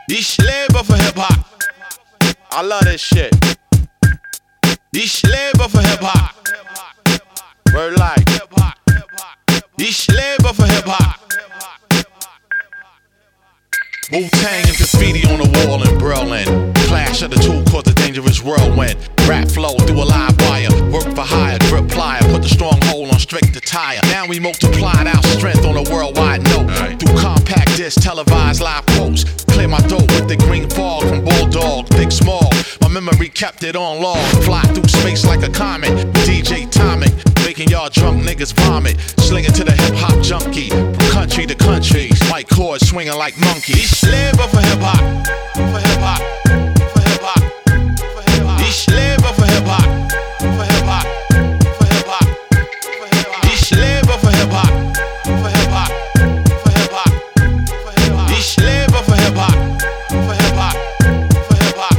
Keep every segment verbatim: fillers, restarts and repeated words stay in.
Ich lebe für Hip-Hop. I love this shit. Ich lebe für Hip-Hop. Word like. Ich lebe für Hip-Hop. Wu-Tang and graffiti on the wall in Berlin. Clash of the two caused a dangerous whirlwind. Rap flow through a live wire. Work for hire, grip plier. Put the stronghold on strict attire. Now we multiplied our strength on a worldwide note. Right. Through compact disc, televised live posts. Clear my throat with the green fog from Bulldog, thick small. My memory kept it on log. Fly through space like a comet. D J Tomic, making y'all drunk niggas vomit. Slinging to the hip-hop junkie. From country to country. White cords swinging like monkeys. Ich lebe für Hip-Hop. Für Hip-Hop. Für Hip-Hop. Für Hip-Hop. Ich lebe für Hip-Hop. Für Hip-Hop. Für Hip-Hop. Für Hip-Hop. Ich lebe für Hip-Hop. Für Hip-Hop. Für Hip-Hop. Für Hip-Hop. Ich lebe für Hip-Hop. Für Hip-Hop. Für Hip-Hop.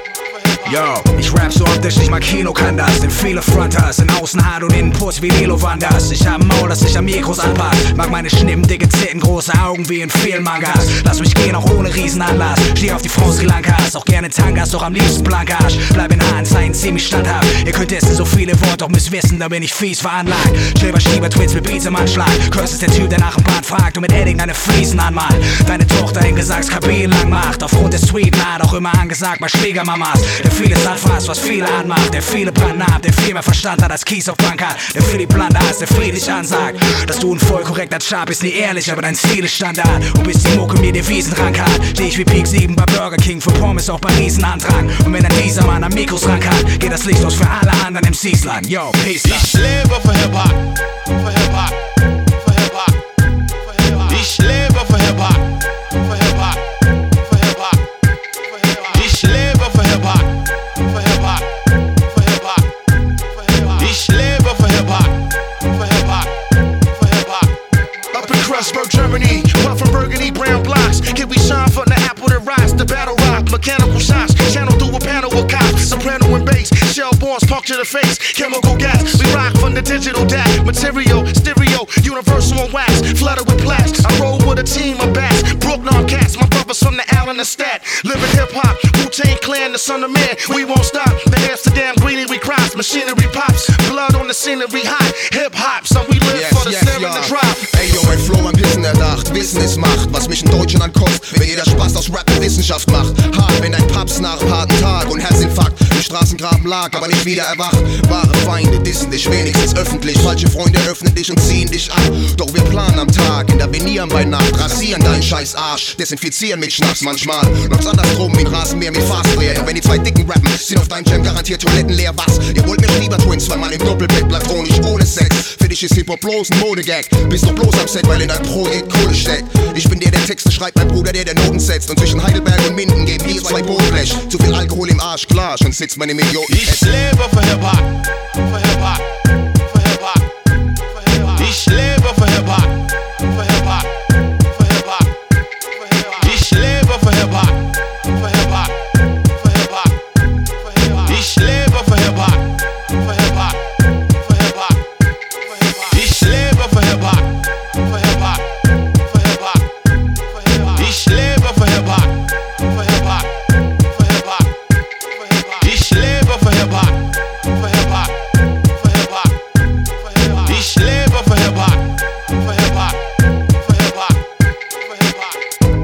Yo, ich rap so optisch, nicht mal Kino kann das. Denn viele Fronters, in Außenhart und Innenpuss wie Lilo Wanders. Ich hab ein Maul, das sich an Mikros anpasst. Mag meine Schnippen, dicke Zitten, große Augen wie in vielen Mangas. Lass mich gehen, auch ohne Riesenanlass. Steh auf die Frau Sri Lankas, auch gerne Tangas, doch am liebsten Blankasch. Bleib in Haaren, Zeiten ziemlich standhaft. Ihr könnt essen so viele Worte, doch müsst wissen, da bin ich fies veranlagt. Schilber, Schieber, Twins mit Beats im Anschlag. Curse ist der Typ, der nach dem Plan fragt und mit Edding deine Fliesen anmalt. Deine Tochter in Gesangskabinen lang macht. Aufgrund der Street Art auch immer angesagt, mal Schwiegermamas. Der vieles anfasst, was viele anmacht. Der viele Branden hat, der viel mehr Verstand hat als Kies auf Bank hat. Der für die Blande ist, der friedlich ansagt. Dass du ein voll korrekter Char bist, nie ehrlich, aber dein Stil ist Standard. Und bis die Mucke mir Devisen rankert, steh ich wie Peak sieben bei Burger King für Pommes auch bei Riesenantrag. Und wenn dann dieser Mann am Mikros rankert, geht das Licht aus für alle anderen M Cs lang. Yo, peace dann. Ich lebe für Hip-Hop. Für Hip-Hop. Für Hip-Hop. Für Hip-Hop. Ich lebe für Hip-Hop. Für Hip-Hop. Für Hip-Hop. Für Hip-Hop. Ich lebe für Hip-Hop. Für Hip-Hop. Für Hip-Hop. Für Hip-Hop. Ich lebe für Hip-Hop. Für Hip-Hop. Für Hip-Hop. Up in Kreuzberg, Germany, puff from burgundy brown blocks. Can we shine from the apple that rocks? The battle rock, mechanical shots, channel through a panel of cops. Soprano and bass, shell bones puncture the face. Chemical gas, we rock from the digital D A C. Material, stereo, universal on wax. Flooded with plaques, I roll with a team of bats. Brooklyn cats, my brothers from the Allen Estate. Living hip hop, Wu-Tang Clan, the son of man. We won't stop. The Amsterdam greenie we cross. Machinery pops, blood on the scenery hot. Hip hop, so we live yes, for the yes, snare and the drop. Ey yo, mein Flow am Wissen erdacht, Wissen ist Macht. Was mich in Deutschland kostet, wenn jeder Spaß aus Rap und Wissenschaft macht. Hart, wenn ein Paps nach harten Tag und Herzinfarkt im Straßengraben lag, aber nicht wieder erwacht. Wahre Feinde dissen dich wenigstens öffentlich. Falsche Freunde öffnen dich und ziehen dich ab. Doch wir planen am Tag, intervenieren bei Nacht, rasieren deinen scheiß Arsch, desinfizieren mit Schnaps manchmal. Läuft's andersrum wie ein Rasenmäher mit Fastdreher. Und wenn die zwei Dicken rappen, sind auf deinem Jam garantiert Toiletten leer. Was? Ihr wollt mir lieber Twins, zweimal im Doppelbett, platonisch ohne Sex. Für dich ist Hip-Hop bloß ein Modegag. Bist doch bloß am Set, weil in dein Projekt Kohle steckt. Ich bin der, der Texte schreibt, mein Bruder, der der Noten setzt. Und zwischen Heidelberg und Minden geben wir zwei Bootblech. Zu viel Alkohol im Arsch, klar, schon sitzt man im Idioten. Ich lebe für Hip-Hop. Für Hip-Hop. Für Hip-Hop. Für Hip-Hop. Ich lebe für Hip-Hop. Für Hip-Hop. Für Hip-Hop. Für Hip-Hop. Ich lebe für Hip-Hop. Für Hip-Hop. Für Hip-Hop. Für Hip-Hop. Ich lebe für Hip-Hop. Für Hip-Hop. Für Hip-Hop. Für Hip-Hop. Ich lebe für Hip-Hop. Für Hip-Hop. Für Hip-Hop. Für Hip-Hop. Ich lebe für Hip-Hop. Für Hip-Hop. Für Hip-Hop. Für Hip-Hop. Ich lebe für Hip-Hop. Für Hip-Hop. Für Hip-Hop. Für Hip-Hop. Ich lebe für Hip-Hop. Für Hip-Hop. Für Hip-Hop. Für Hip-Hop.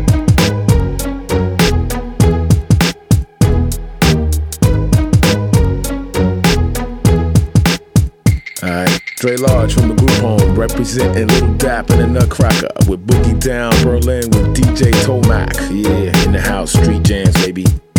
Alright, Dre Large from the group home, representing Little Dap and the Nutcracker with Boogie Down Berlin with D J Tomac. Yeah, in the house, street jams, baby.